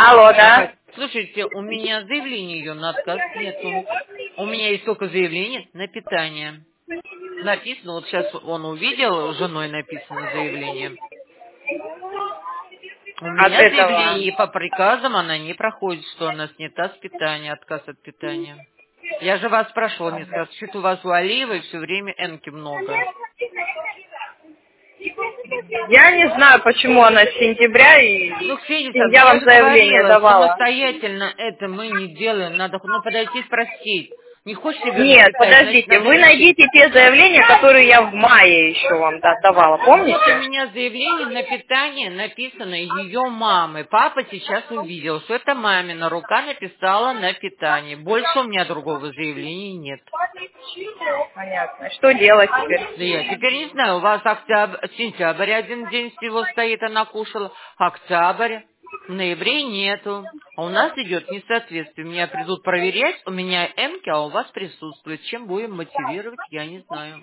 Алло, да? Слушайте, у меня заявления ее на отказ нету. У меня есть только заявление на питание. Написано, вот сейчас он увидел, женой написано заявление. У От меня этого. заявление, и по приказам она не проходит, что она снята с питания, отказ от питания. Я же вас спрашивала, мне сказали, что у вас у Алиевой все время энки много. Я не знаю, почему она с сентября, и Ну, Ксения с Александровна, я я вам же заявление говорила, давала. самостоятельно это мы не делаем, надо подойти и спросить. Не хочешь вернуть Нет, питание, значит, подождите, надо вы решить. найдите те заявления, которые я в мае еще вам давала, Вот у помните? меня заявление на питание написано ее мамы. Папа сейчас увидел, что это мамина рука написала на питание. Больше у меня другого заявления нет. Понятно. Что делать теперь? Да я теперь не знаю, у вас сентябрь один день всего стоит, она кушала, октябрь, в ноябре нету. А у нас идет несоответствие. Меня придут проверять, у меня эмки, а у вас присутствует. Чем будем мотивировать, я не знаю.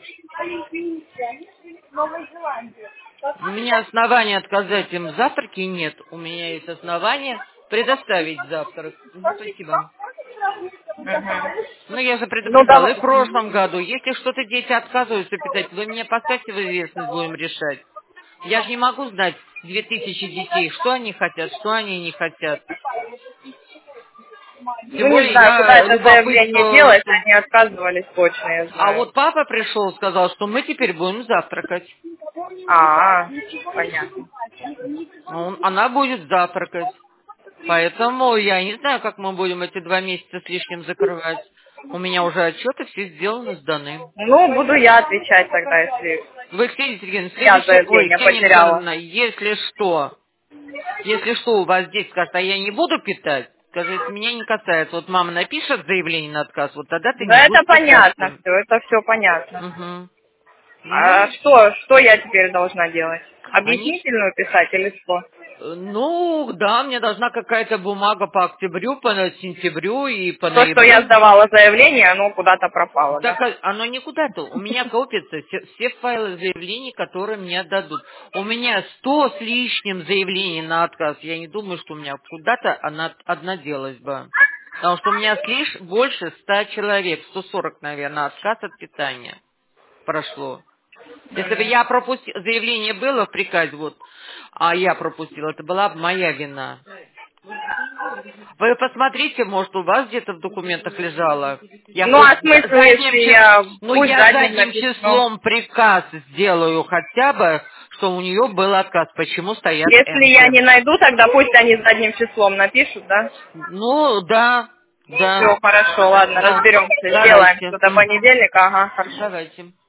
У меня основания отказать им в завтраке нет. У меня есть основания предоставить завтрак. Спасибо. Мгм. Ну, я же Ну, предупреждала и в давай. прошлом году. Если что-то дети отказываются питать, вы меня поставьте в известность, будем решать. Я же не могу знать 2000 детей, что они хотят, что они не хотят. Ну, Тем не более знаю, куда я это заявление любопытствовала, делать, что... они отказывались точно, я А знаю. вот папа пришел, сказал, что мы теперь будем завтракать. Понятно. Она будет завтракать. Поэтому я не знаю, как мы будем эти 2 месяца с лишним закрывать. У меня уже отчеты все сделаны, сданы. Ну, буду я отвечать тогда, если Вы, Ксения Сергеевна, я следующее... Ой, заявление Ксения потеряла. Александровна, если что у вас здесь скажет, а я не буду питать, скажите, меня не касается. Вот мама напишет заявление на отказ, вот тогда ты не Да, это будешь питать. понятно все, это все понятно. Угу. А Ну, что я теперь должна делать? они... Объяснительную писать или что? Ну, да, мне должна какая-то бумага по октябрю, по сентябрю и по То, что я ноябрю. сдавала заявление, оно куда-то пропало, Так да? оно никуда-то. У меня копятся все файлы заявлений, которые мне отдадут. У меня 100 с лишним заявлений на отказ. Я не думаю, что у меня куда-то она одна делась бы. Потому что у меня больше 100 человек, 140, наверное, отказ от питания прошло. Если бы я пропустила, заявление было в приказе, вот, а я пропустила, это была бы моя вина. Вы посмотрите, может, у вас где-то в документах лежало. Я Ну, хоть а смысл, если я пусть я задним задним напишу? числом приказ сделаю хотя бы, что у нее был отказ. Почему стоят Если я эмки? не найду, тогда пусть они задним числом напишут, да? Ну, да, да, Все, хорошо, ладно, да. разберемся, сделаем. Давайте. Что до понедельника, ага, хорошо. Давайте.